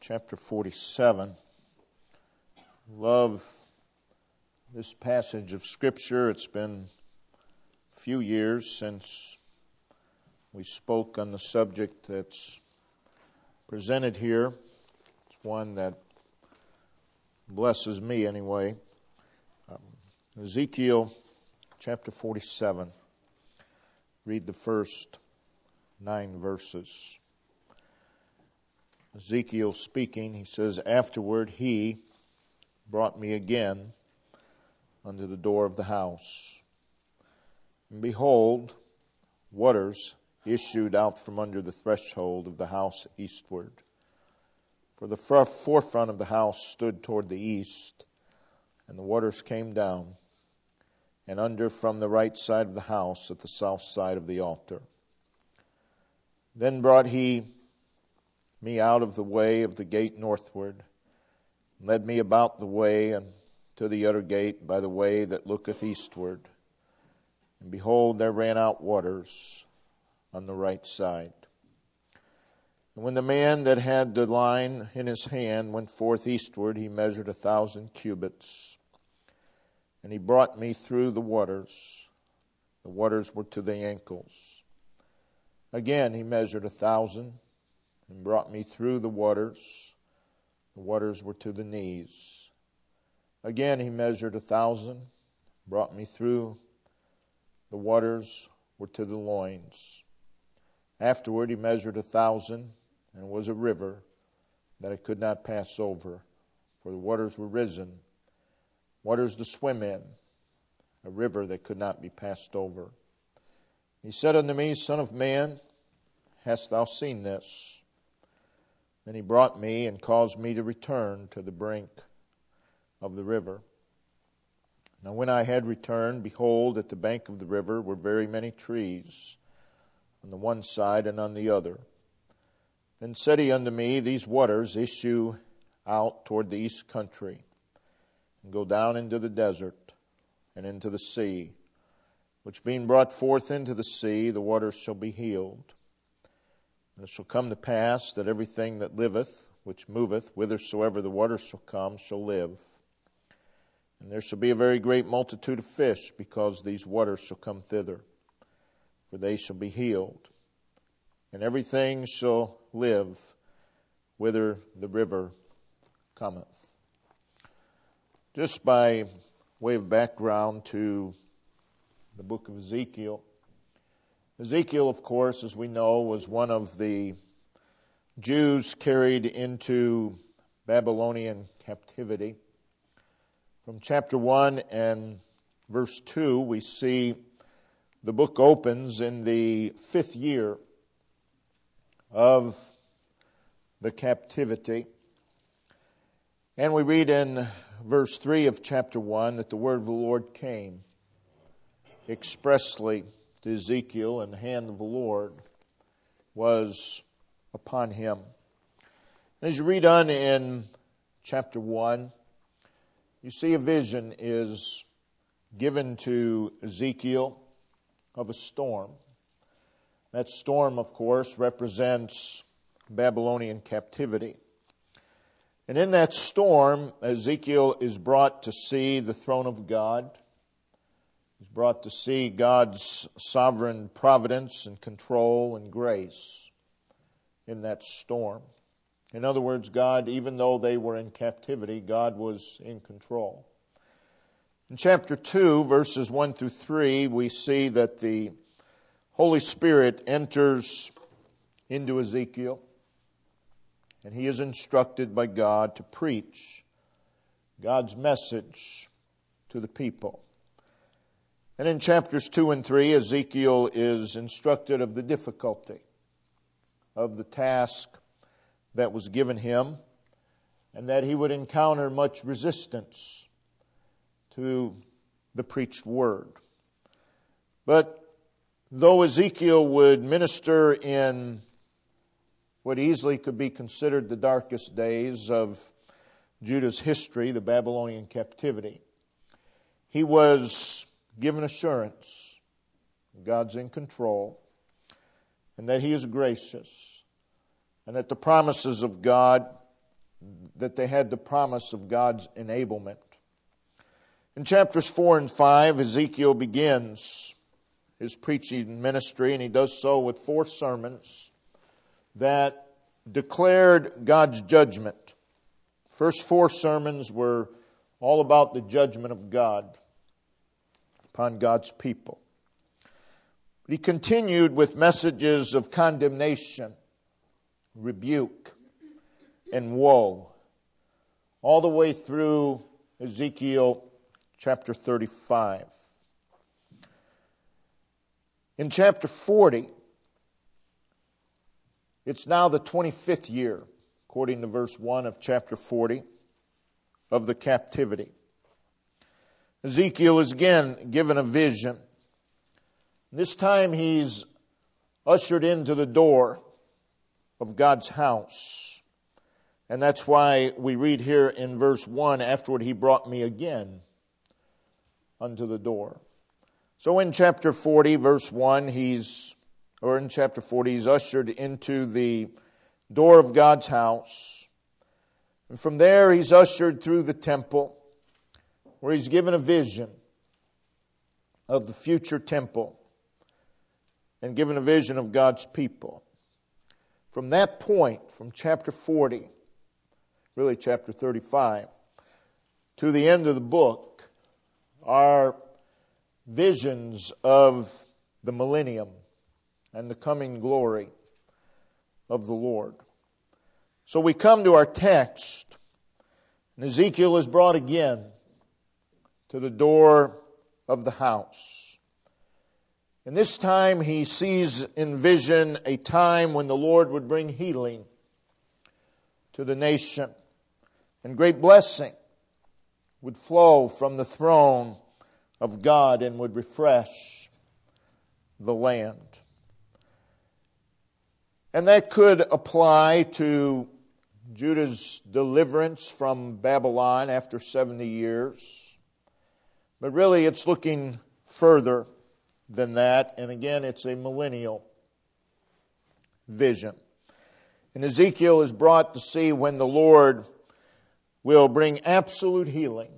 chapter 47. Love this passage of Scripture. It's been a few years since we spoke on the subject that's presented here. It's one that blesses me anyway. Ezekiel chapter 47. Read the first 9 verses. Ezekiel speaking, he says, "Afterward he brought me again unto the door of the house. And behold, waters issued out from under the threshold of the house eastward. For the forefront of the house stood toward the east, and the waters came down, and under from the right side of the house at the south side of the altar. Then brought he me out of the way of the gate northward, and led me about the way and to the other gate by the way that looketh eastward. And behold, there ran out waters on the right side. And when the man that had the line in his hand went forth eastward, he measured 1,000 cubits. And he brought me through the waters. The waters were to the ankles. Again he measured 1,000, and brought me through the waters. The waters were to the knees. Again he measured 1,000, brought me through. The waters were to the loins. Afterward he measured 1,000, and was a river that I could not pass over, for the waters were risen, waters to swim in, a river that could not be passed over. He said unto me, Son of man, hast thou seen this? Then he brought me and caused me to return to the brink of the river. Now when I had returned, behold, at the bank of the river were very many trees, on the one side and on the other. Then said he unto me, These waters issue out toward the east country, and go down into the desert, and into the sea, which being brought forth into the sea, the waters shall be healed. And it shall come to pass that everything that liveth, which moveth, whithersoever the waters shall come, shall live. And there shall be a very great multitude of fish, because these waters shall come thither, for they shall be healed. And everything shall live, whither the river cometh." Just by way of background to the book of Ezekiel, Ezekiel, of course, as we know, was one of the Jews carried into Babylonian captivity. From chapter 1 and verse 2, we see the book opens in the 5th year of the captivity. And we read in verse 3 of chapter 1 that the word of the Lord came expressly to Ezekiel, and the hand of the Lord was upon him. As you read on in chapter 1, you see a vision is given to Ezekiel of a storm. That storm, of course, represents Babylonian captivity. And in that storm, Ezekiel is brought to see the throne of God. He's brought to see God's sovereign providence and control and grace in that storm. In other words, God, even though they were in captivity, God was in control. In chapter 2, verses 1 through 3, we see that the Holy Spirit enters into Ezekiel, and he is instructed by God to preach God's message to the people. And in chapters 2 and 3, Ezekiel is instructed of the difficulty of the task that was given him, and that he would encounter much resistance to the preached word. But though Ezekiel would minister in what easily could be considered the darkest days of Judah's history, the Babylonian captivity, he was given assurance God's in control, and that he is gracious, and that the promises of God that they had the promise of God's enablement. In chapters 4 and 5, Ezekiel begins his preaching ministry, and he does so with 4 sermons that declared God's judgment. First 4 sermons were all about the judgment of God upon God's people. He continued with messages of condemnation, rebuke, and woe, all the way through Ezekiel chapter 35. In chapter 40, it's now the 25th year, according to verse 1 of chapter 40, of the captivity. Ezekiel is again given a vision. This time he's ushered into the door of God's house. And that's why we read here in verse 1, afterward he brought me again unto the door. So in chapter 40, verse 1, he's ushered into the door of God's house. And from there he's ushered through the temple, where he's given a vision of the future temple and given a vision of God's people. From that point, from chapter 40, really chapter 35, to the end of the book, are visions of the millennium and the coming glory of the Lord. So we come to our text, and Ezekiel is brought again to the door of the house. And this time he sees in vision a time when the Lord would bring healing to the nation, and great blessing would flow from the throne of God and would refresh the land. And that could apply to Judah's deliverance from Babylon after 70 years. But really it's looking further than that. And again, it's a millennial vision. And Ezekiel is brought to see when the Lord will bring absolute healing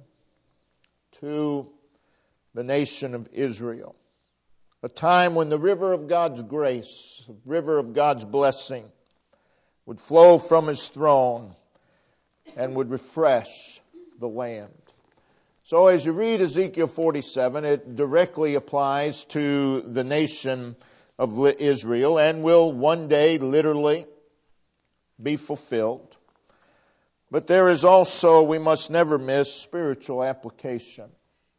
to the nation of Israel. A time when the river of God's grace, the river of God's blessing, would flow from His throne and would refresh the land. So as you read Ezekiel 47, it directly applies to the nation of Israel and will one day literally be fulfilled. But there is also, we must never miss, spiritual application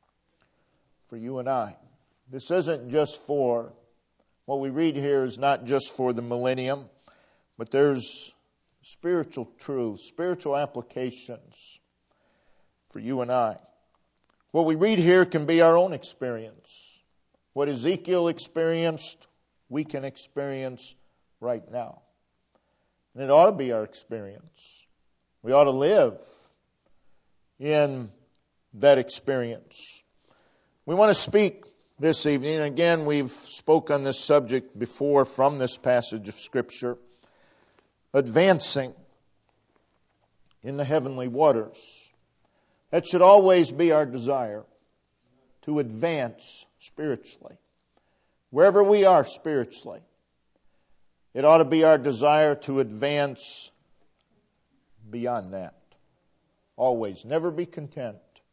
for you and I. This isn't just for, what we read here is not just for the millennium, but there's spiritual truth, spiritual applications for you and I. What we read here can be our own experience. What Ezekiel experienced, we can experience right now. And it ought to be our experience. We ought to live in that experience. We want to speak this evening, and again, we've spoken on this subject before from this passage of Scripture, advancing in the heavenly waters. That should always be our desire, to advance spiritually. Wherever we are spiritually, it ought to be our desire to advance beyond that. Always. Never be content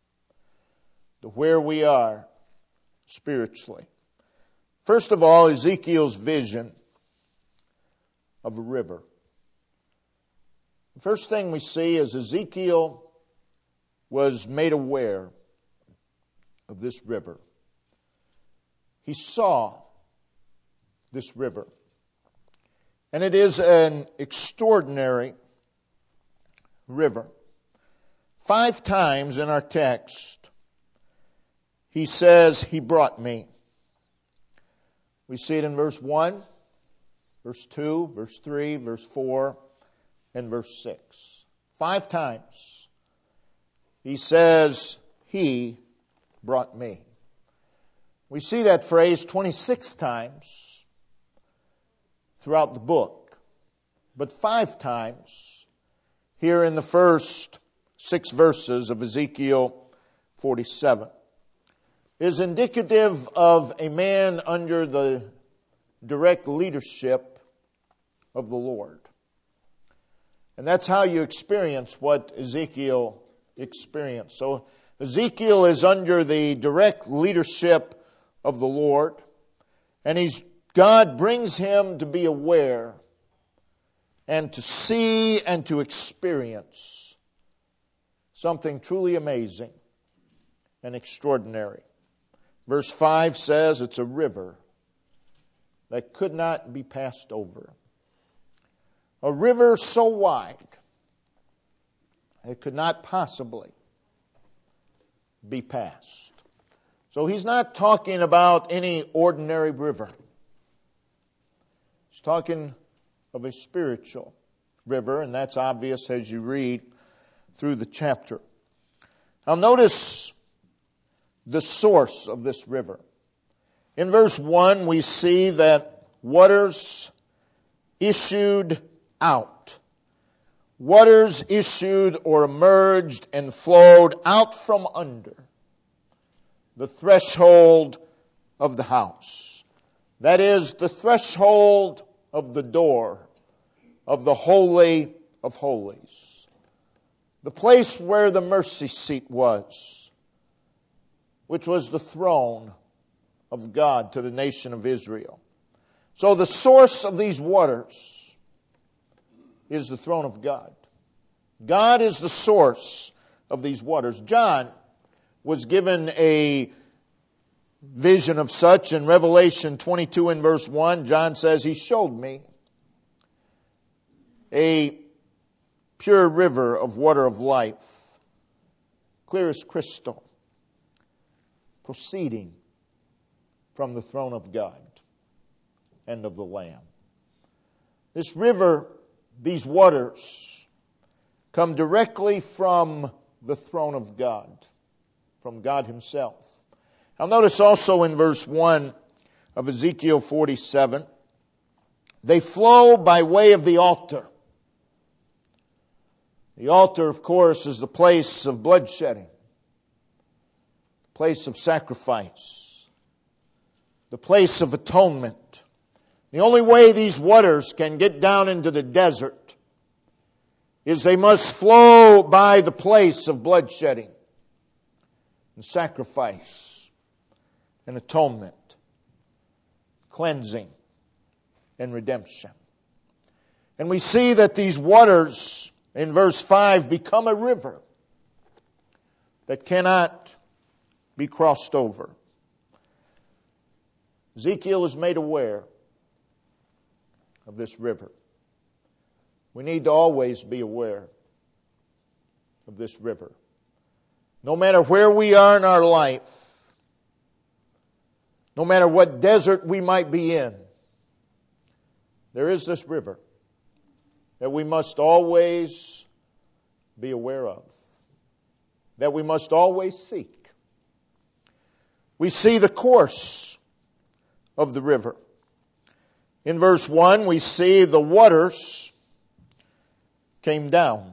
to where we are spiritually. First of all, Ezekiel's vision of a river. The first thing we see is Ezekiel was made aware of this river. He saw this river. And it is an extraordinary river. 5 times in our text, he says, He brought me. We see it in verse 1, verse 2, verse 3, verse 4, and verse 6. 5 times he says, He brought me. We see that phrase 26 times throughout the book. But 5 times here in the first 6 verses of Ezekiel 47 is indicative of a man under the direct leadership of the Lord. And that's how you experience what Ezekiel experienced. So Ezekiel is under the direct leadership of the Lord, and God brings him to be aware and to see and to experience something truly amazing and extraordinary. Verse 5 says it's a river that could not be passed over. A river so wide it could not possibly be passed. So he's not talking about any ordinary river. He's talking of a spiritual river, and that's obvious as you read through the chapter. Now notice the source of this river. In verse 1 we see that waters issued out. Waters issued or emerged and flowed out from under the threshold of the house. That is, the threshold of the door of the Holy of Holies. The place where the mercy seat was, which was the throne of God to the nation of Israel. So the source of these waters is the throne of God. God is the source of these waters. John was given a vision of such in Revelation 22 and verse 1. John says, He showed me a pure river of water of life, clear as crystal, proceeding from the throne of God and of the Lamb. This river, these waters, come directly from the throne of God, from God Himself. Now notice also in verse 1 of Ezekiel 47, they flow by way of the altar. The altar, of course, is the place of bloodshedding, the place of sacrifice, the place of atonement. The only way these waters can get down into the desert is they must flow by the place of bloodshedding and sacrifice and atonement, cleansing and redemption. And we see that these waters in verse 5 become a river that cannot be crossed over. Ezekiel is made aware of this river. We need to always be aware of this river. No matter where we are in our life, no matter what desert we might be in, there is this river that we must always be aware of, that we must always seek. We see the course of the river. In verse 1, we see the waters came down.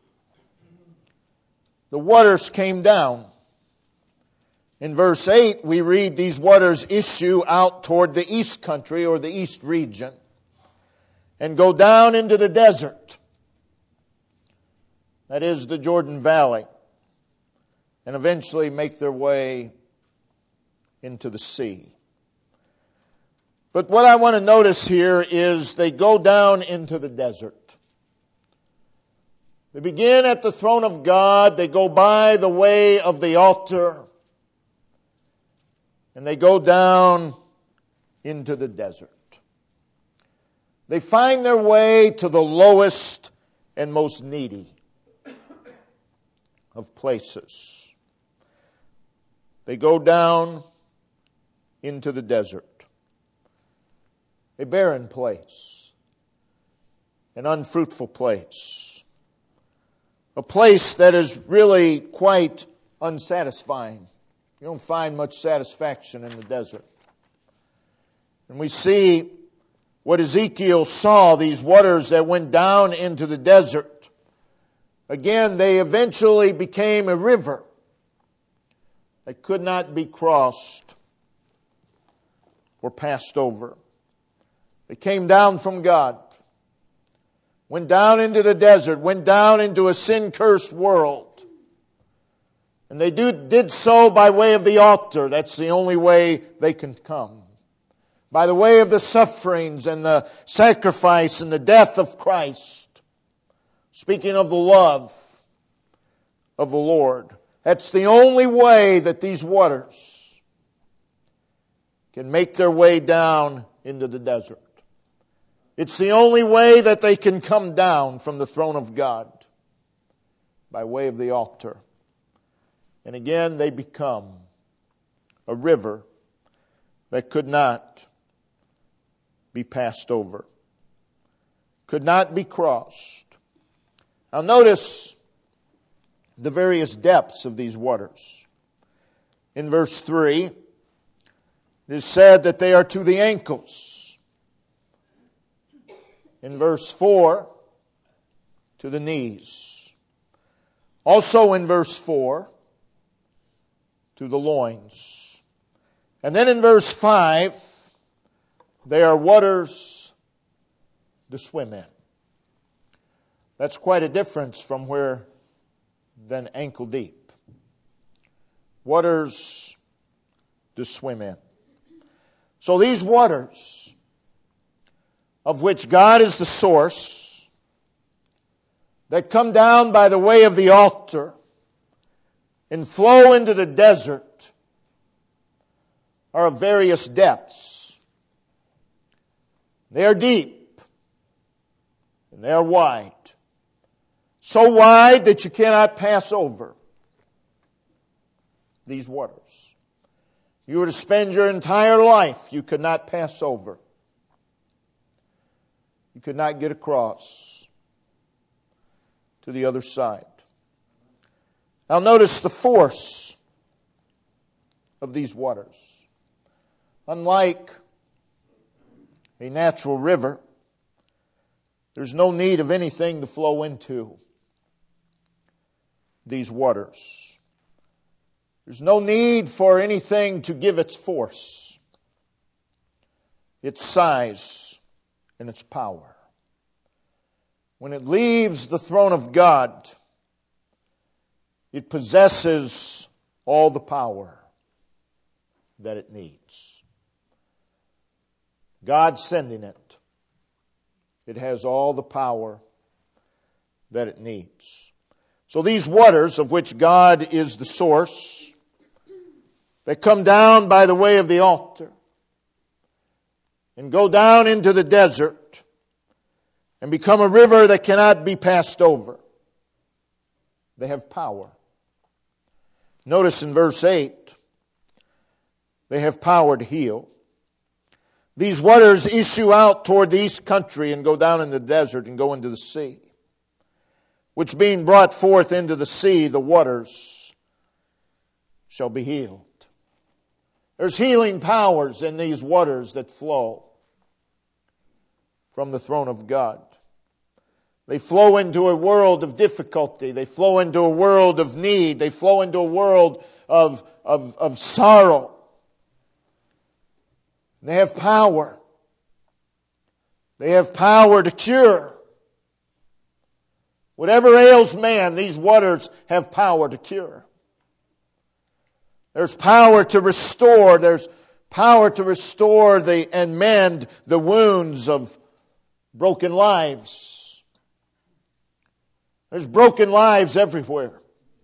The waters came down. In verse 8, we read these waters issue out toward the east country or the east region and go down into the desert. That is the Jordan Valley, and eventually make their way into the sea. But what I want to notice here is they go down into the desert. They begin at the throne of God, they go by the way of the altar, and they go down into the desert. They find their way to the lowest and most needy of places. They go down into the desert. A barren place. An unfruitful place. A place that is really quite unsatisfying. You don't find much satisfaction in the desert. And we see what Ezekiel saw, these waters that went down into the desert, Again, they eventually became a river that could not be crossed or passed over. They came down from God, went down into the desert, went down into a sin-cursed world. And they did so by way of the altar. That's the only way they can come. By the way of the sufferings and the sacrifice and the death of Christ. Speaking of the love of the Lord. That's the only way that these waters can make their way down into the desert. It's the only way that they can come down from the throne of God. By way of the altar. And again, they become a river that could not be passed over. Could not be crossed. Now notice the various depths of these waters. In verse 3, it is said that they are to the ankles. In verse 4, to the knees. Also in verse 4, to the loins. And then in verse 5, they are waters to swim in. That's quite a difference from than ankle deep. Waters to swim in. So these waters, of which God is the source, that come down by the way of the altar, and flow into the desert, are of various depths. They are deep and they are wide. So wide that you cannot pass over these waters. You were to spend your entire life, you could not pass over. You could not get across to the other side. Now notice the force of these waters. Unlike a natural river, there's no need of anything to flow into these waters. There's no need for anything to give its force, its size, and its power. When it leaves the throne of God, it possesses all the power that it needs. God sending it. It has all the power that it needs. So these waters, of which God is the source, they come down by the way of the altar and go down into the desert and become a river that cannot be passed over. They have power. Notice in verse 8, they have power to heal. These waters issue out toward the east country and go down in the desert and go into the sea, which being brought forth into the sea, the waters shall be healed. There's healing powers in these waters that flow from the throne of God. They flow into a world of difficulty. They flow into a world of need. They flow into a world of sorrow. They have power. They have power to cure. Whatever ails man, these waters have power to cure. There's power to restore. There's power to restore and mend the wounds of broken lives. There's broken lives everywhere.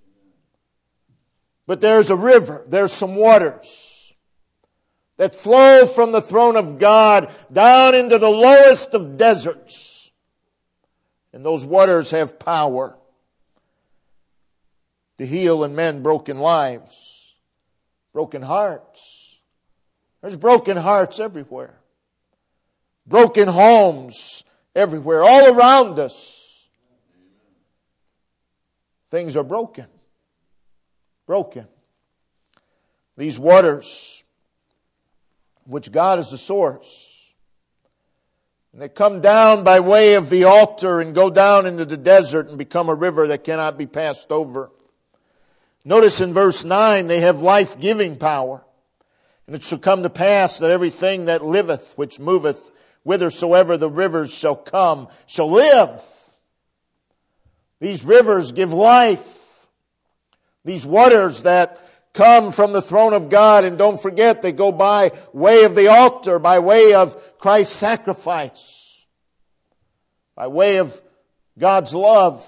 But there's a river, there's some waters that flow from the throne of God down into the lowest of deserts. And those waters have power to heal and mend broken lives, broken hearts. There's broken hearts everywhere. Broken homes everywhere, all around us. Things are broken. Broken. These waters, which God is the source, And they come down by way of the altar and go down into the desert and become a river that cannot be passed over. Notice in verse 9, they have life-giving power. And it shall come to pass that everything that liveth, which moveth, whithersoever the rivers shall come, shall live. These rivers give life. These waters that come from the throne of God, and don't forget, they go by way of the altar, by way of Christ's sacrifice, by way of God's love.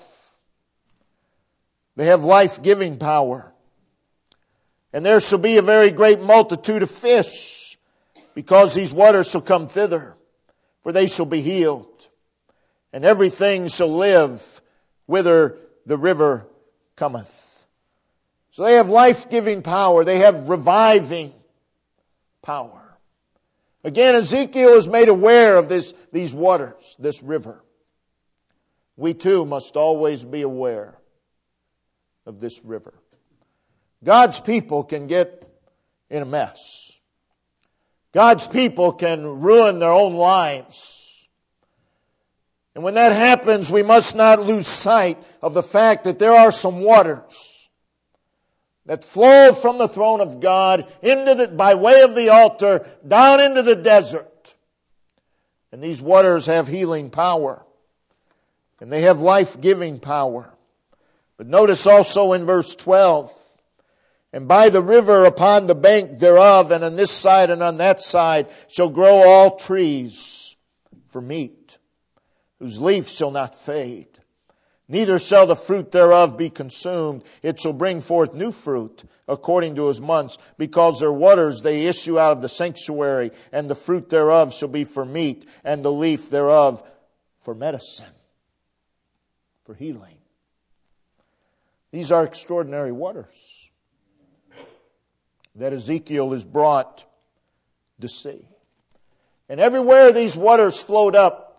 They have life-giving power. And there shall be a very great multitude of fish, because these waters shall come thither, for they shall be healed. And everything shall live whither the river cometh. So they have life-giving power. They have reviving power. Again, Ezekiel is made aware of these waters, this river. We too must always be aware of this river. God's people can get in a mess. God's people can ruin their own lives. And when that happens, we must not lose sight of the fact that there are some waters that flow from the throne of God by way of the altar down into the desert. And these waters have healing power. And they have life-giving power. But notice also in verse 12, and by the river upon the bank thereof, and on this side and on that side, shall grow all trees for meat, whose leaf shall not fade. Neither shall the fruit thereof be consumed. It shall bring forth new fruit according to his months, because their waters they issue out of the sanctuary, and the fruit thereof shall be for meat, and the leaf thereof for medicine, for healing. These are extraordinary waters that Ezekiel is brought to see. And everywhere these waters flowed,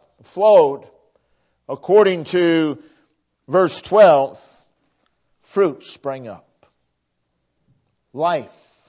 according to verse 12, fruit sprang up. Life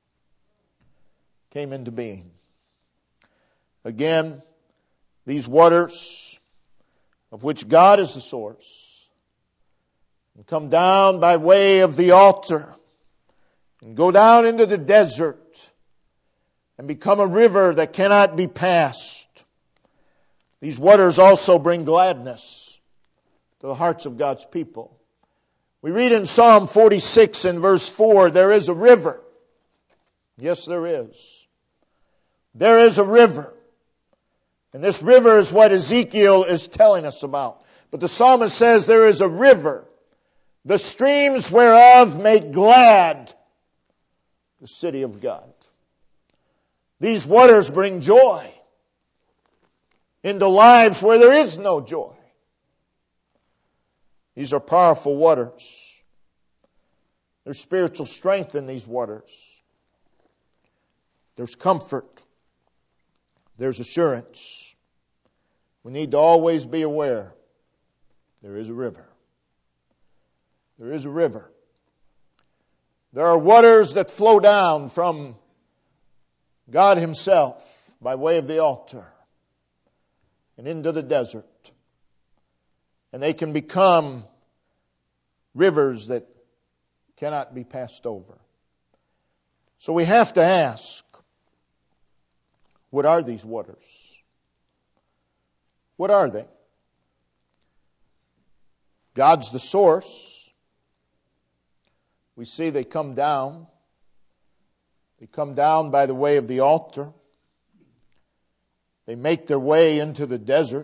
came into being. Again, these waters, of which God is the source, and come down by way of the altar, and go down into the desert, and become a river that cannot be passed. These waters also bring gladness to the hearts of God's people. We read in Psalm 46 and verse 4, there is a river. Yes, there is. There is a river. And this river is what Ezekiel is telling us about. But the psalmist says there is a river, the streams whereof make glad the city of God. These waters bring joy into lives where there is no joy. These are powerful waters. There's spiritual strength in these waters. There's comfort. There's assurance. We need to always be aware there is a river. There is a river. There are waters that flow down from God Himself by way of the altar and into the desert. And they can become rivers that cannot be passed over. So we have to ask, what are these waters? What are they? God's the source. We see they come down. They come down by the way of the altar. They make their way into the desert.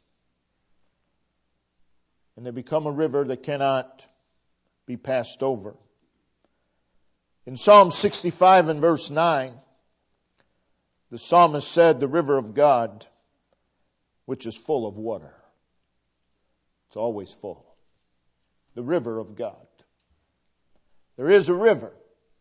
And they become a river that cannot be passed over. In Psalm 65 and verse 9, the psalmist said, the river of God, which is full of water. It's always full. The river of God. There is a river.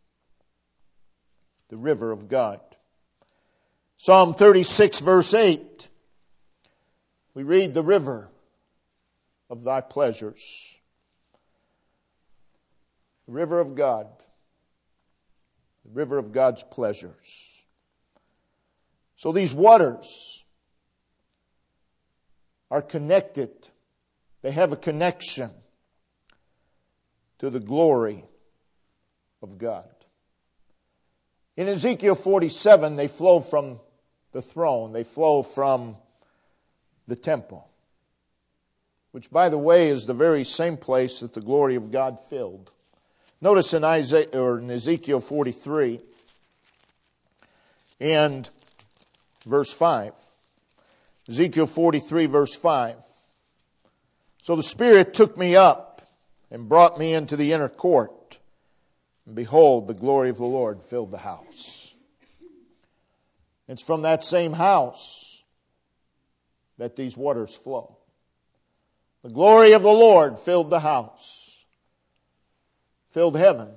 The river of God. Psalm 36 verse 8. We read the river of thy pleasures. The river of God. The river of God's pleasures. So these waters are connected. They have a connection to the glory of God. In Ezekiel 47, they flow from the throne. They flow from the temple, which, by the way, is the very same place that the glory of God filled. Notice in Ezekiel 43 and verse 5. Ezekiel 43, verse 5. So the Spirit took me up and brought me into the inner court. And behold, the glory of the Lord filled the house. It's from that same house that these waters flow. The glory of the Lord filled the house, filled heaven.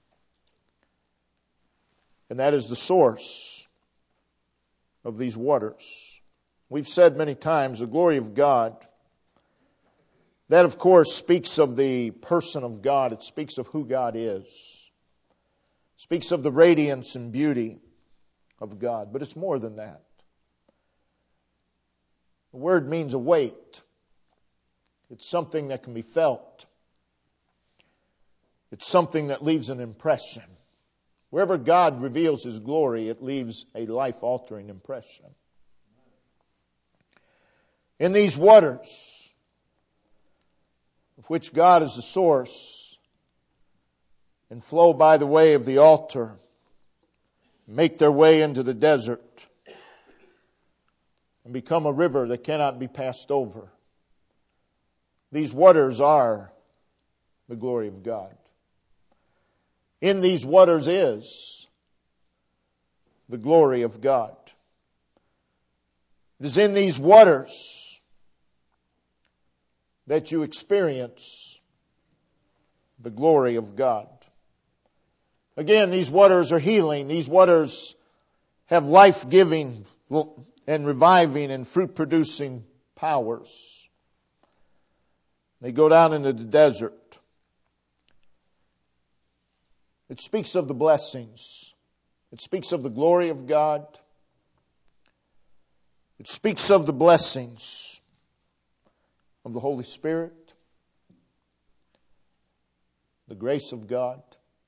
And that is the source of these waters. We've said many times the glory of God. That, of course, speaks of the person of God. It speaks of who God is. It speaks of the radiance and beauty of God. But it's more than that. The word means a weight. It's something that can be felt. It's something that leaves an impression. Wherever God reveals His glory, it leaves a life-altering impression. In these waters, of which God is the source, and flow by the way of the altar, make their way into the desert, and become a river that cannot be passed over. These waters are the glory of God. In these waters is the glory of God. It is in these waters that you experience the glory of God. Again, these waters are healing. These waters have life-giving and reviving and fruit-producing powers. They go down into the desert. It speaks of the blessings. It speaks of the glory of God. It speaks of the blessings of the Holy Spirit, the grace of God,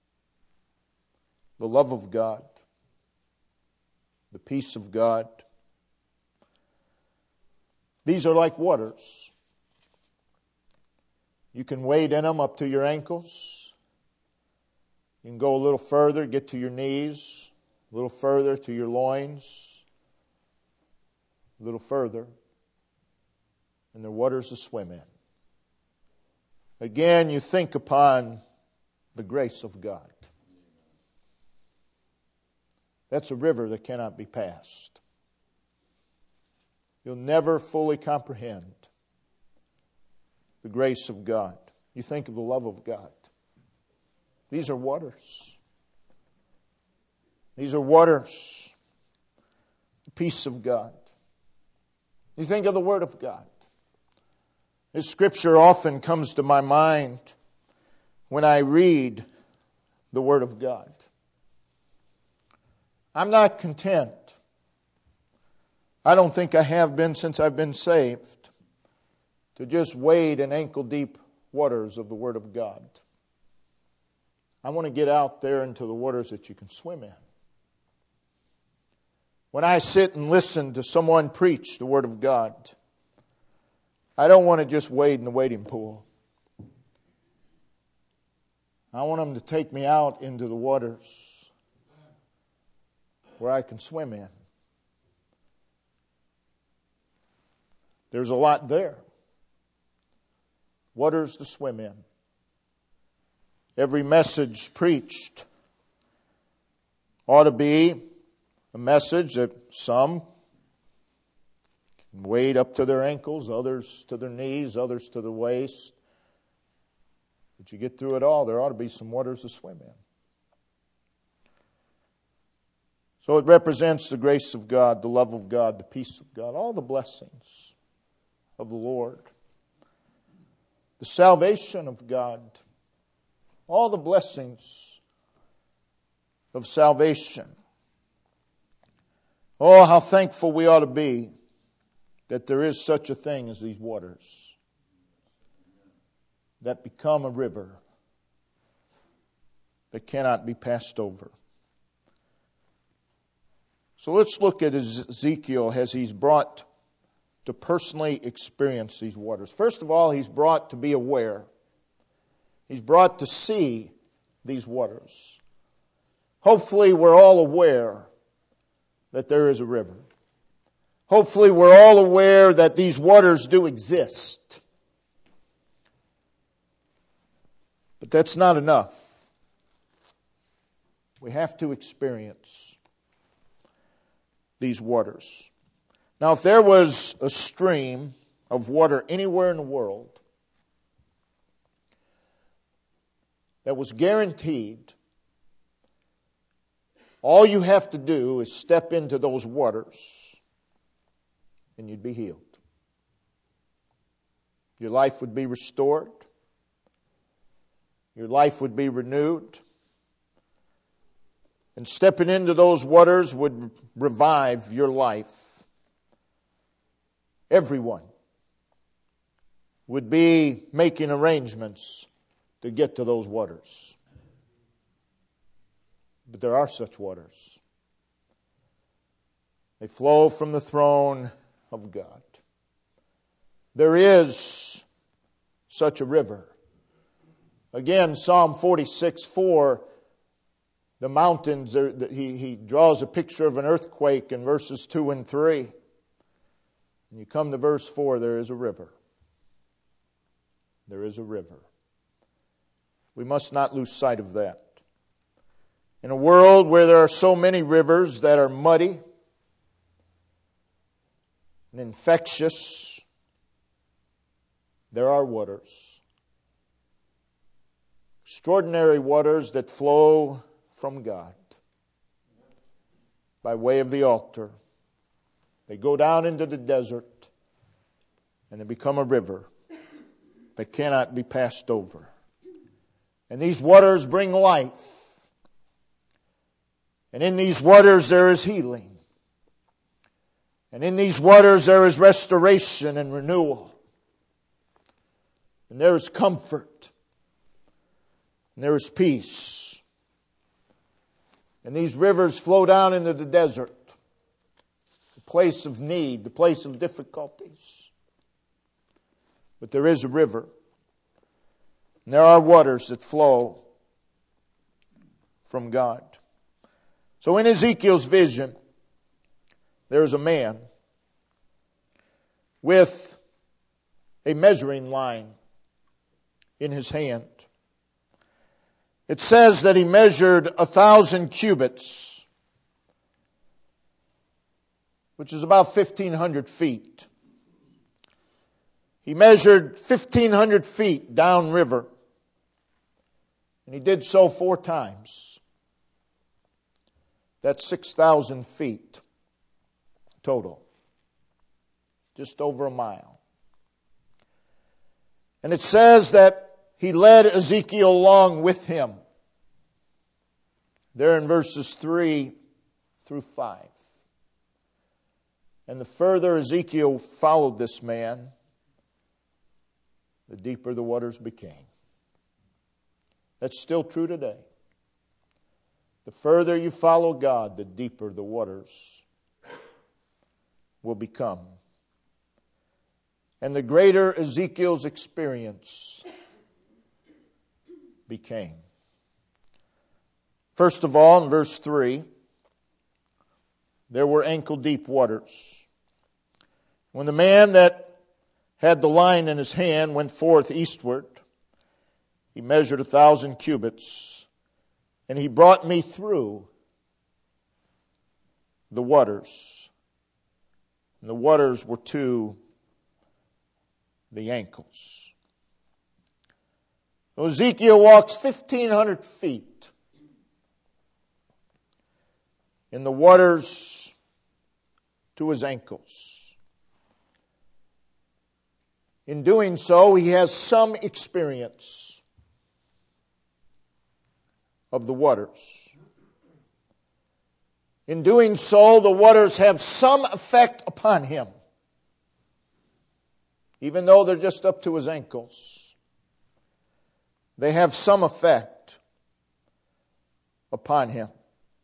the love of God, the peace of God. These are like waters. You can wade in them up to your ankles. You can go a little further, get to your knees, a little further to your loins, a little further, and they're waters to swim in. Again, you think upon the grace of God. That's a river that cannot be passed. You'll never fully comprehend the grace of God. You think of the love of God. These are waters. These are waters. The peace of God. You think of the Word of God. This scripture often comes to my mind when I read the Word of God. I'm not content. I don't think I have been since I've been saved to just wade in ankle-deep waters of the Word of God. I want to get out there into the waters that you can swim in. When I sit and listen to someone preach the Word of God, I don't want to just wade in the wading pool. I want them to take me out into the waters where I can swim in. There's a lot there. Waters to swim in. Every message preached ought to be a message that some can wade up to their ankles, others to their knees, others to the waist. But you get through it all, there ought to be some waters to swim in. So it represents the grace of God, the love of God, the peace of God, all the blessings of the Lord, the salvation of God, all the blessings of salvation. Oh, how thankful we ought to be that there is such a thing as these waters that become a river that cannot be passed over. So let's look at Ezekiel as he's brought to personally experience these waters. First of all, he's brought to be aware. He's brought to see these waters. Hopefully we're all aware that there is a river. Hopefully we're all aware that these waters do exist. But that's not enough. We have to experience these waters. Now, if there was a stream of water anywhere in the world that was guaranteed, all you have to do is step into those waters and you'd be healed. Your life would be restored. Your life would be renewed. And stepping into those waters would revive your life. Everyone would be making arrangements to get to those waters. But there are such waters. They flow from the throne of God. There is such a river. Again, Psalm 46:4, the mountains, he draws a picture of an earthquake in verses 2 and 3. And you come to verse 4, there is a river. There is a river. We must not lose sight of that. In a world where there are so many rivers that are muddy and infectious, there are waters. Extraordinary waters that flow from God by way of the altar. They go down into the desert and they become a river that cannot be passed over. And these waters bring life. And in these waters there is healing. And in these waters there is restoration and renewal. And there is comfort. And there is peace. And these rivers flow down into the desert, the place of need, the place of difficulties. But there is a river. And there are waters that flow from God. So in Ezekiel's vision, there is a man with a measuring line in his hand. It says that he measured 1,000 cubits, which is about 1,500 feet. He measured 1,500 feet downriver, and he did so 4 times. That's 6,000 feet total, just over a mile. And it says that he led Ezekiel along with him. There in verses 3 through 5. And the further Ezekiel followed this man, the deeper the waters became. That's still true today. The further you follow God, the deeper the waters will become. And the greater Ezekiel's experience became. First of all, in verse 3, there were ankle-deep waters. When the man that had the line in his hand went forth eastward, he measured 1,000 cubits, and he brought me through the waters. And the waters were to the ankles. So Ezekiel walks 1,500 feet in the waters to his ankles. In doing so, he has some experience of the waters. In doing so, the waters have some effect upon him. even though they're just up to his ankles, they have some effect upon him.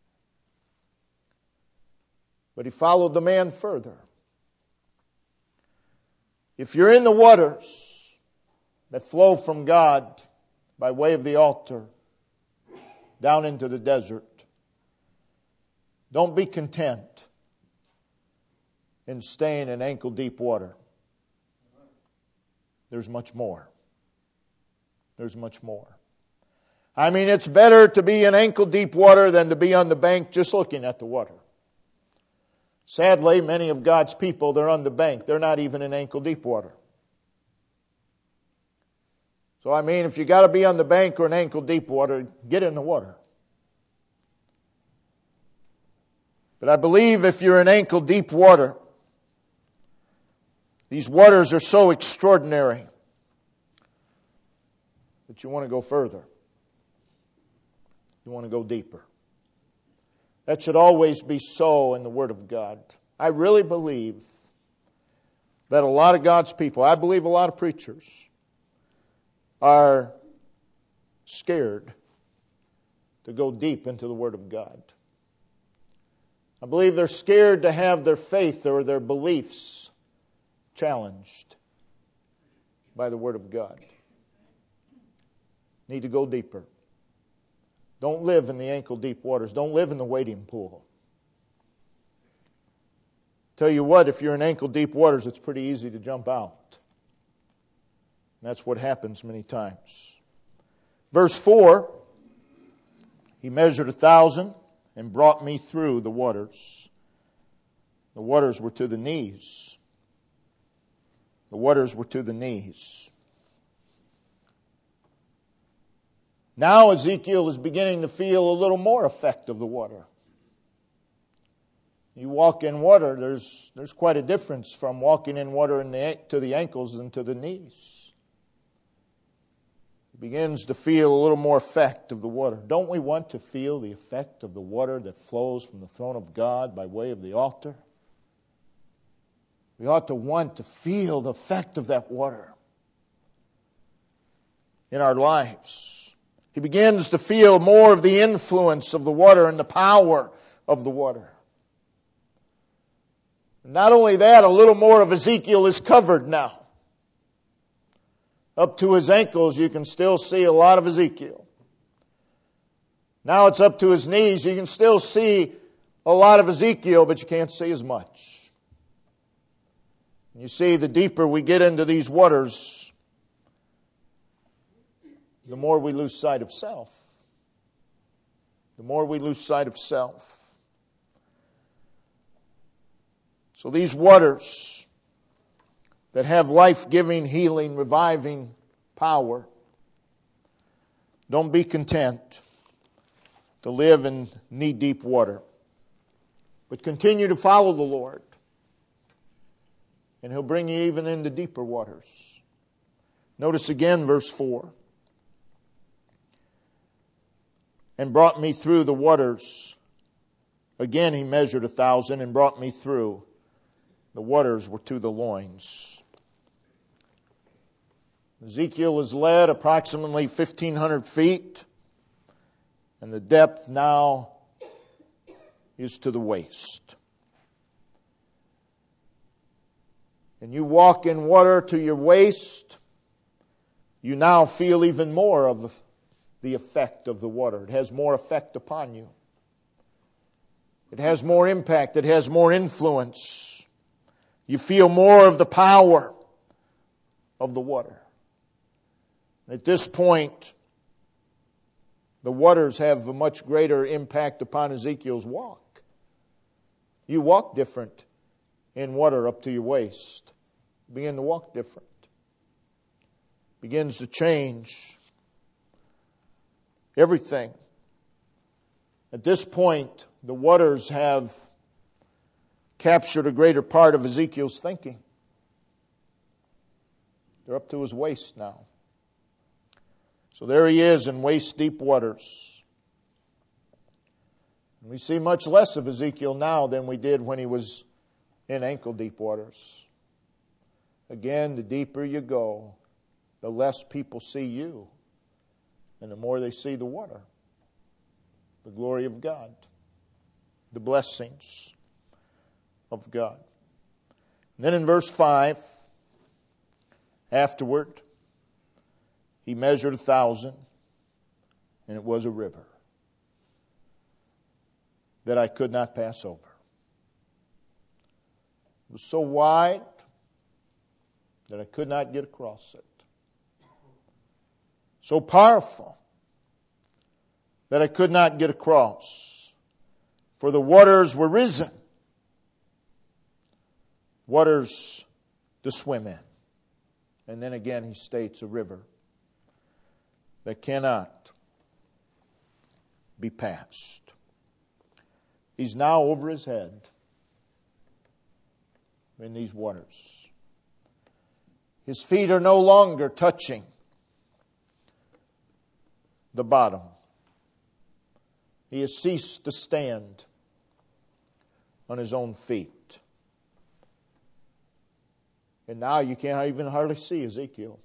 But he followed the man further. If you're in the waters that flow from God by way of the altar down into the desert, don't be content in staying in ankle-deep water. There's much more. There's much more. I mean, it's better to be in ankle-deep water than to be on the bank just looking at the water. Sadly, many of God's people, they're on the bank. They're not even in ankle-deep water. So, I mean, if you got to be on the bank or in ankle-deep water, get in the water. But I believe if you're in ankle-deep water, these waters are so extraordinary that you want to go further. You want to go deeper. That should always be so in the Word of God. I really believe that a lot of God's people, I believe a lot of preachers, are scared to go deep into the Word of God. I believe they're scared to have their faith or their beliefs challenged by the Word of God. Need to go deeper. Don't live in the ankle-deep waters. Don't live in the wading pool. Tell you what, if you're in ankle-deep waters, it's pretty easy to jump out. And that's what happens many times. Verse 4, he measured 1,000 and brought me through the waters. The waters were to the knees. The waters were to the knees. Now Ezekiel is beginning to feel a little more effect of the water. You walk in water, there's quite a difference from walking in water to the ankles than to the knees. He begins to feel a little more effect of the water. Don't we want to feel the effect of the water that flows from the throne of God by way of the altar? We ought to want to feel the effect of that water in our lives. He begins to feel more of the influence of the water and the power of the water. Not only that, a little more of Ezekiel is covered now. Up to his ankles, you can still see a lot of Ezekiel. Now it's up to his knees. You can still see a lot of Ezekiel, but you can't see as much. You see, the deeper we get into these waters, the more we lose sight of self. The more we lose sight of self. So these waters that have life-giving, healing, reviving power, don't be content to live in knee-deep water, but continue to follow the Lord, and He'll bring you even into deeper waters. Notice again verse 4. And brought me through the waters. Again he measured 1,000 and brought me through. The waters were to the loins. Ezekiel was led approximately 1,500 feet, and the depth now is to the waist. And you walk in water to your waist, you now feel even more of the effect of the water. It has more effect upon you. It has more impact. It has more influence. You feel more of the power of the water. At this point, the waters have a much greater impact upon Ezekiel's walk. You walk different in water up to your waist. You begin to walk different. Begins to change everything. At this point, the waters have captured a greater part of Ezekiel's thinking. They're up to his waist now. So there he is in waist-deep waters. And we see much less of Ezekiel now than we did when he was in ankle-deep waters. Again, the deeper you go, the less people see you, and the more they see the water, the glory of God, the blessings of God. And then in verse 5, afterward, he measured 1,000, and it was a river that I could not pass over. It was so wide that I could not get across it. So powerful that I could not get across. For the waters were risen. Waters to swim in. And then again he states a river that cannot be passed. He's now over his head in these waters. His feet are no longer touching the bottom. He has ceased to stand on his own feet. And now you can't even hardly see Ezekiel.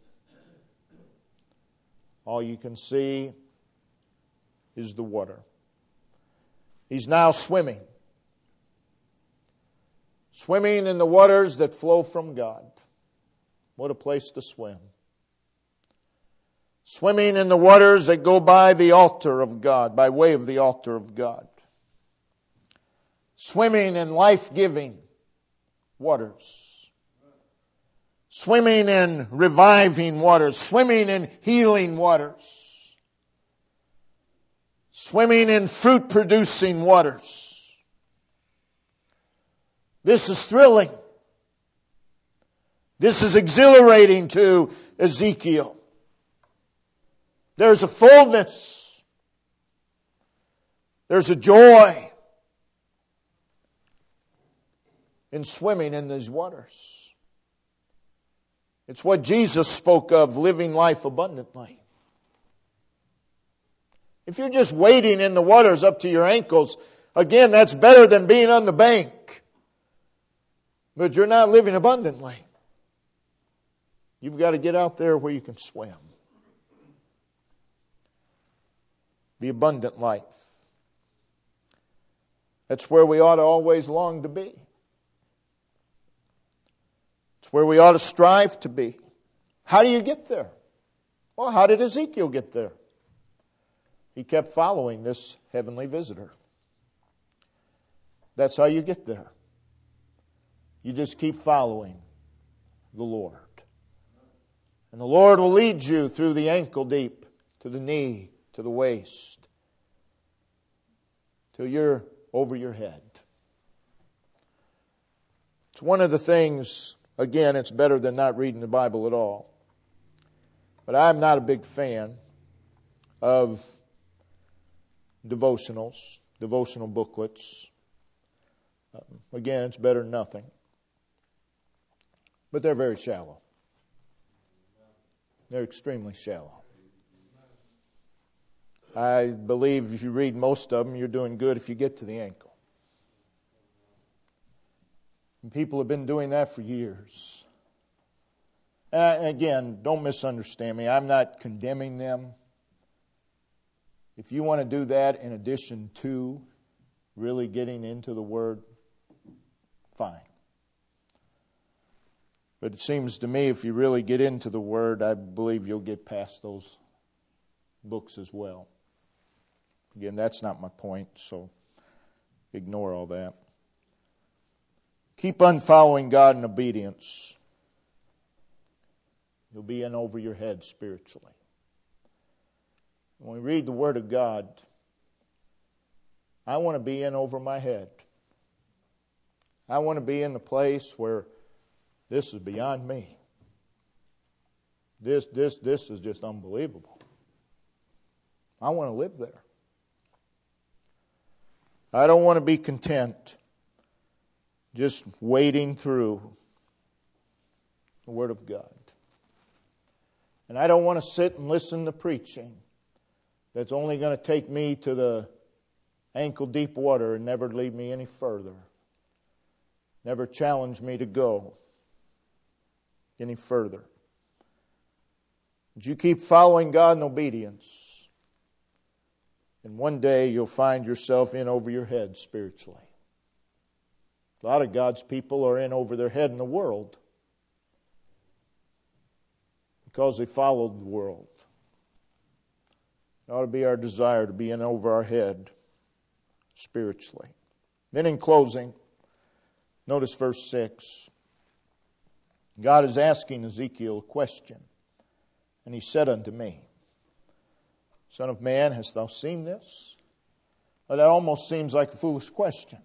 All you can see is the water. He's now swimming. Swimming in the waters that flow from God. What a place to swim. Swimming in the waters that go by the altar of God, by way of the altar of God. Swimming in life-giving waters. Swimming in reviving waters. Swimming in healing waters. Swimming in fruit-producing waters. This is thrilling. This is exhilarating to Ezekiel. There's a fullness. There's a joy in swimming in these waters. It's what Jesus spoke of, living life abundantly. If you're just wading in the waters up to your ankles, again, that's better than being on the bank. But you're not living abundantly. You've got to get out there where you can swim. The abundant life. That's where we ought to always long to be. It's where we ought to strive to be. How do you get there? Well, how did Ezekiel get there? He kept following this heavenly visitor. That's how you get there. You just keep following the Lord. And the Lord will lead you through the ankle deep, to the knee, to the waist, till you're over your head. It's one of the things, again, it's better than not reading the Bible at all. But I'm not a big fan of devotionals, devotional booklets. Again, it's better than nothing. But they're very shallow. They're extremely shallow. I believe if you read most of them, you're doing good if you get to the ankle. And people have been doing that for years. Again, don't misunderstand me. I'm not condemning them. If you want to do that in addition to really getting into the Word, fine. But it seems to me if you really get into the Word, I believe you'll get past those books as well. Again, that's not my point, so ignore all that. Keep on following God in obedience. You'll be in over your head spiritually. When we read the Word of God, I want to be in over my head. I want to be in the place where this is beyond me. This is just unbelievable. I want to live there. I don't want to be content just wading through the Word of God. And I don't want to sit and listen to preaching that's only going to take me to the ankle-deep water and never lead me any further. Never challenge me to go. any further. But you keep following God in obedience, and one day you'll find yourself in over your head spiritually. A lot of God's people are in over their head in the world because they followed the world. It ought to be our desire to be in over our head spiritually. Then in closing, notice verse 6. God is asking Ezekiel a question. And he said unto me, Son of man, hast thou seen this? Well, that almost seems like a foolish question.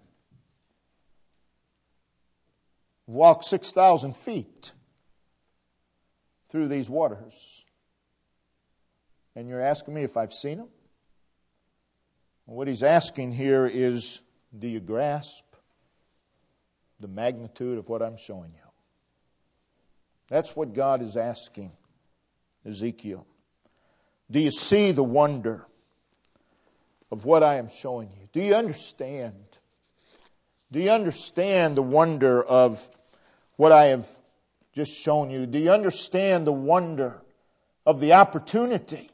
I've walked 6,000 feet through these waters. And you're asking me if I've seen them? What he's asking here is, do you grasp the magnitude of what I'm showing you? That's what God is asking Ezekiel. Do you see the wonder of what I am showing you? Do you understand? Do you understand the wonder of what I have just shown you? Do you understand the wonder of the opportunity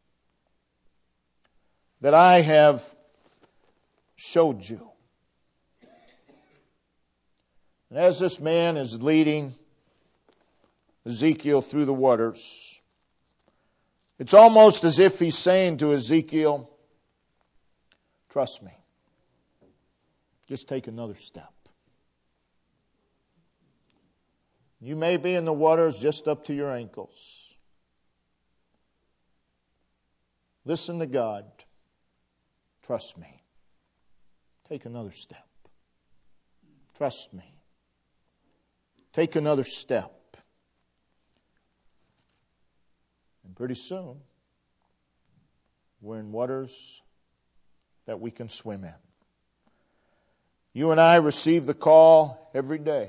that I have showed you? And as this man is leading Ezekiel through the waters, it's almost as if he's saying to Ezekiel, trust me. Just take another step. You may be in the waters just up to your ankles. Listen to God. Trust me. Take another step. Trust me. Take another step. And pretty soon, we're in waters that we can swim in. You and I receive the call every day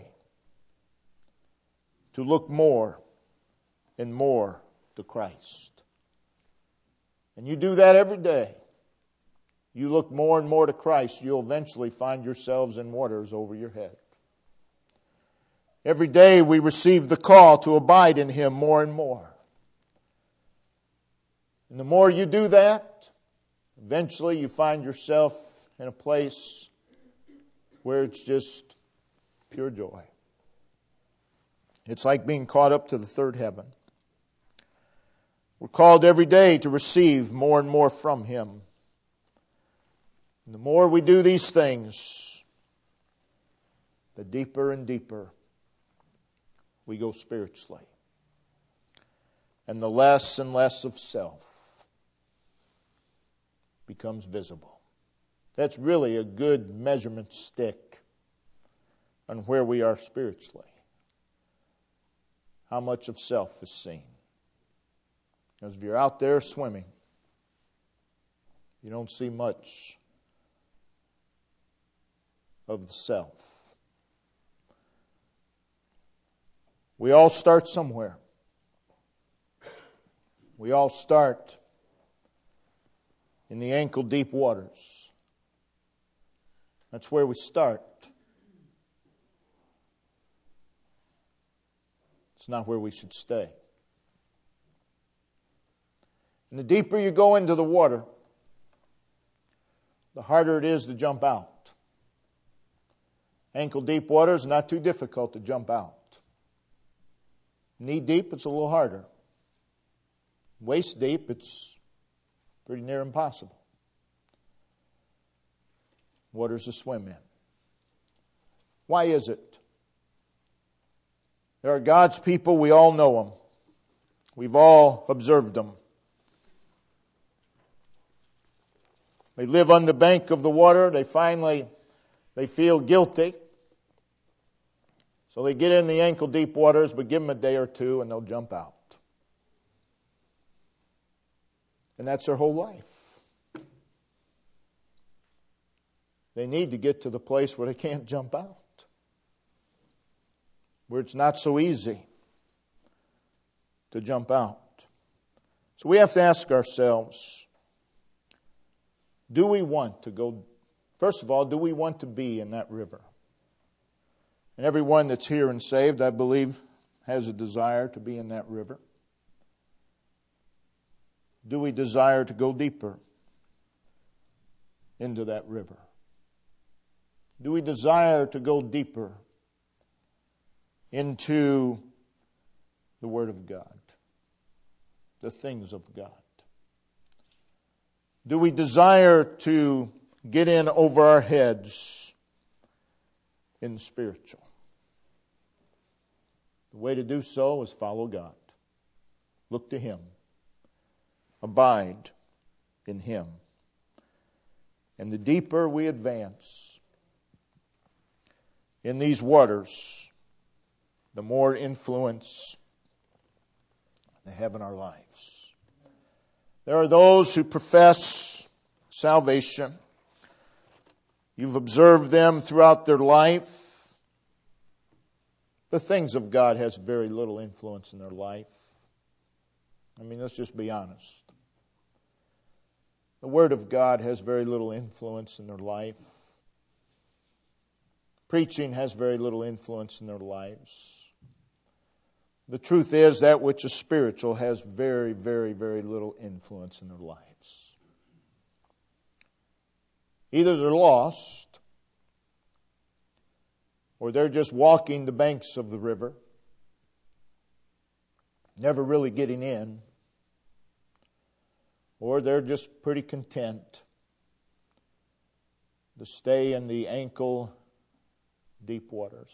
to look more and more to Christ. And you do that every day. You look more and more to Christ, you'll eventually find yourselves in waters over your head. Every day we receive the call to abide in Him more and more. And the more you do that, eventually you find yourself in a place where it's just pure joy. It's like being caught up to the third heaven. We're called every day to receive more and more from Him. And the more we do these things, the deeper and deeper we go spiritually. And the less and less of self becomes visible. That's really a good measurement stick on where we are spiritually. How much of self is seen. Because if you're out there swimming, you don't see much of the self. We all start somewhere. We all start in the ankle-deep waters. That's where we start. It's not where we should stay. And the deeper you go into the water, the harder it is to jump out. Ankle-deep water is not too difficult to jump out. Knee-deep, it's a little harder. Waist-deep, it's pretty near impossible. Waters to swim in. Why is it? There are God's people, we all know them. We've all observed them. They live on the bank of the water. They feel guilty. So they get in the ankle-deep waters, but give them a day or two and they'll jump out. And that's their whole life. They need to get to the place where they can't jump out. Where it's not so easy to jump out. So we have to ask ourselves, do we want to go, first of all, do we want to be in that river? And everyone that's here and saved, I believe, has a desire to be in that river? Do we desire to go deeper into that river? Do we desire to go deeper into the Word of God, the things of God? Do we desire to get in over our heads in the spiritual? The way to do so is follow God. Look to Him. Abide in Him. And the deeper we advance in these waters, the more influence they have in our lives. There are those who profess salvation. You've observed them throughout their life. The things of God has very little influence in their life. I mean, let's just be honest. The Word of God has very little influence in their life. Preaching has very little influence in their lives. The truth is that which is spiritual has very, very, very little influence in their lives. Either they're lost, or they're just walking the banks of the river, never really getting in, or they're just pretty content to stay in the ankle-deep waters.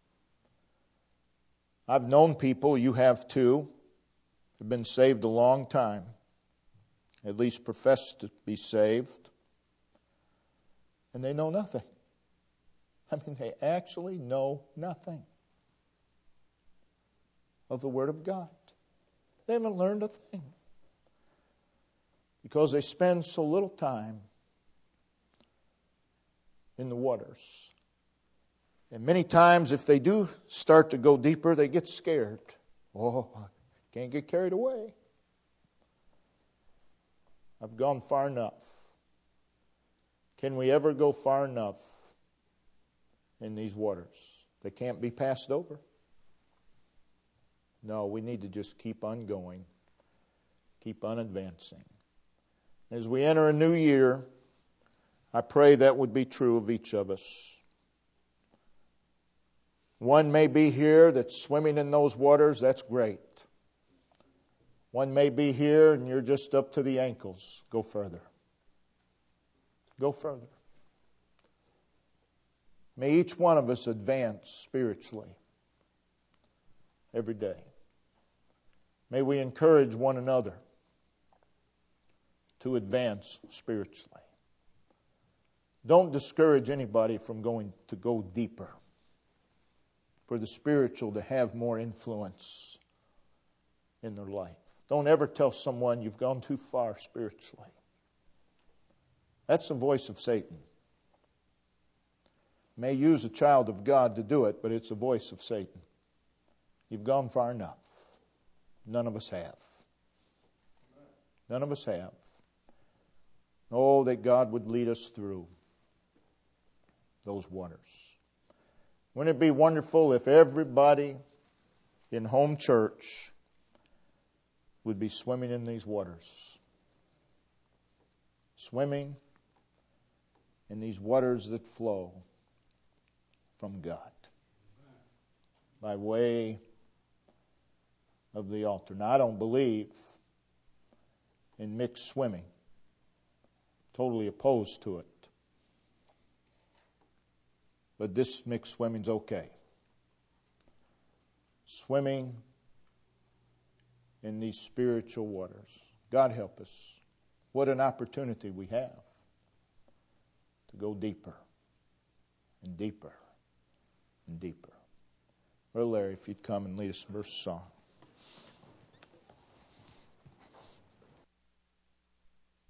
I've known people, you have too, who've been saved a long time, at least professed to be saved, and they know nothing. I mean, they actually know nothing of the Word of God. They haven't learned a thing because they spend so little time in the waters. And many times, if they do start to go deeper, they get scared. Oh, I can't get carried away. I've gone far enough. Can we ever go far enough in these waters? They can't be passed over. No, we need to just keep on going, keep on advancing. As we enter a new year, I pray that would be true of each of us. One may be here that's swimming in those waters, that's great. One may be here and you're just up to the ankles. Go further. Go further. May each one of us advance spiritually every day. May we encourage one another to advance spiritually. Don't discourage anybody from going to go deeper, for the spiritual to have more influence in their life. Don't ever tell someone you've gone too far spiritually. That's the voice of Satan. May use a child of God to do it, but it's the voice of Satan. You've gone far enough. None of us have. None of us have. Oh, that God would lead us through those waters. Wouldn't it be wonderful if everybody in home church would be swimming in these waters? Swimming in these waters that flow from God by way of the altar. Now, I don't believe in mixed swimming. Totally opposed to it. But this mixed swimming's okay. Swimming in these spiritual waters. God help us. What an opportunity we have to go deeper and deeper and deeper. Well, Larry, if you'd come and lead us in verse song.